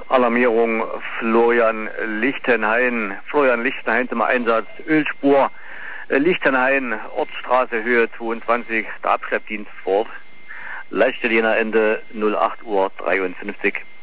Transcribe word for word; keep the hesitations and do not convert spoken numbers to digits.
Alarmierung Florian Lichtenhain. Florian Lichtenhain zum Einsatz, Ölspur Lichtenhain, Ortsstraße, Höhe zweiundzwanzig, der Abschleppdienst fort. Leitstelle Jena Ende null acht Uhr dreiundfünfzig.